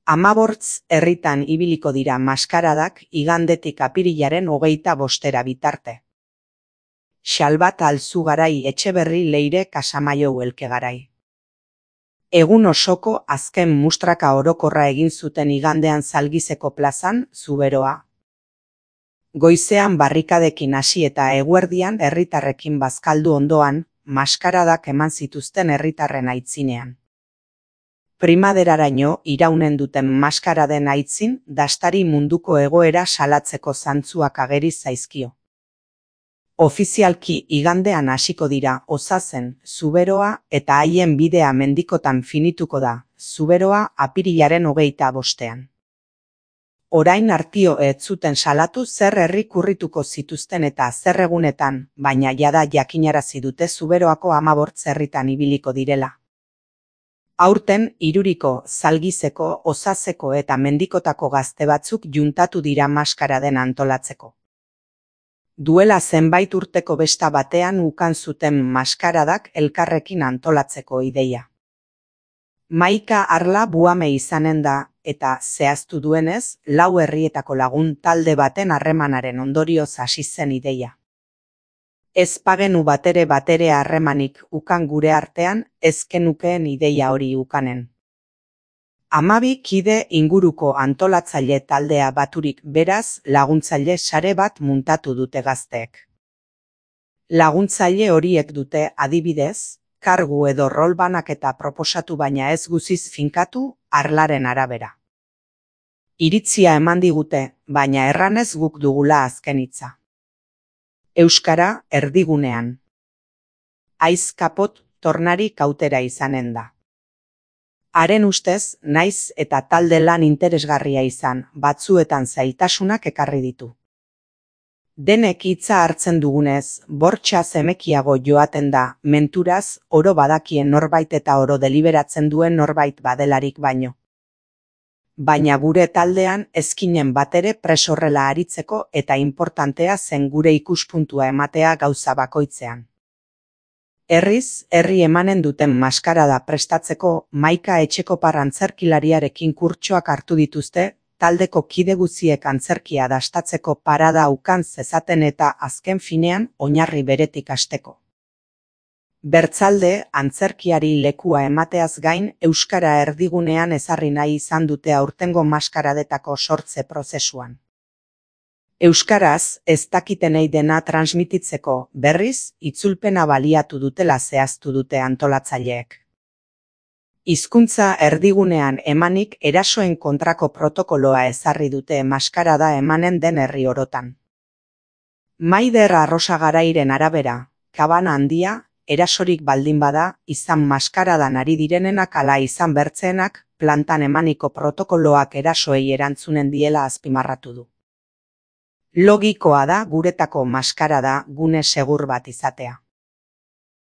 15 herritan ibiliko dira maskaradak igandetik apirilaren 25 bitarte. Xalbat Alzugarai Etxeberri Leire Kasamaio Elkegarai. Egun osoko azken mustraka orokorra egin zuten igandean Zalgizeko plazan, Zuberoa. Goizean barrikadekin hasi eta eguerdian herritarrekin bazkaldu ondoan, maskaradak eman zituzten herritarren aitzinean. Primaderaraino iraunen duten maskaraden aitzin, dastari munduko egoera salatzeko zantzuak ageri zaizkio. Ofizialki igandean hasiko dira Osazen, Zuberoa eta haien bidea mendikotan finituko da, Zuberoa apirilaren 25ean. Orain artio ez zuten salatu zer herri kurrituko zituzten eta zer egunetan, baina jada jakinarazi dute Zuberoako 15 herritan ibiliko direla. Aurten, Iruriko, Zalgizeko, Osaseko eta Mendikotako gazte batzuk juntatu dira maskaraden antolatzeko. Duela zenbait urteko besta batean ukan zuten maskaradak elkarrekin antolatzeko ideia. Maika Arla Buame izanen da, eta zehaztu duenez, 4 herrietako lagun talde baten harremanaren ondorioz hasi zen ideia. Ez pagenu batere harremanik ukan gure artean, ez genukeen ideia hori ukanen. 12 kide inguruko antolatzaile taldea baturik beraz laguntzaile sare bat muntatu dute gazteek. Laguntzaile horiek dute adibidez, kargu edo rol banaketa proposatu baina ez guziz finkatu, Arlaren arabera. Iritzia eman digute, baina erranez guk dugula azken hitza. Euskara erdigunean. Aiz kapot tornari kautera izanen da. Haren ustez, naiz eta talde lan interesgarria izan, batzuetan zailtasunak ekarri ditu. Denek hitza hartzen dugunez, bortxa zemekiago joaten da, menturaz, oro badakien norbait eta oro deliberatzen duen norbait badelarik baino. Baina gure taldean ezkinen batere presorrela aritzeko eta importantea zen gure ikuspuntua ematea gauza bakoitzean. Herriz, herri emanen duten maskarada prestatzeko Maika Etxekopar antzerkilariarekin kurtsoak hartu dituzte, taldeko kide guziek antzerkia dastatzeko parada ukan zezaten eta azken finean oinarri beretik hasteko. Bertzalde, antzerkiari lekua emateaz gain, euskara erdigunean ezarri nahi izan dute aurtengo maskaradetako sortze prozesuan. Euskaraz, ez dakitenei dena transmititzeko, berriz, itzulpena baliatu dutela zehaztu dute antolatzaileek. Hizkuntza erdigunean emanik erasoen kontrako protokoloa ezarri dute maskarada emanen den herri orotan. Maider Arrosagarairen arabera, kabana handia, erasorik baldin bada, izan maskaradan ari direnenak ala izan bertzeenak, plantan emaniko protokoloak erasoei erantzunen diela azpimarratu du. Logikoa da guretako maskarada gune segur bat izatea.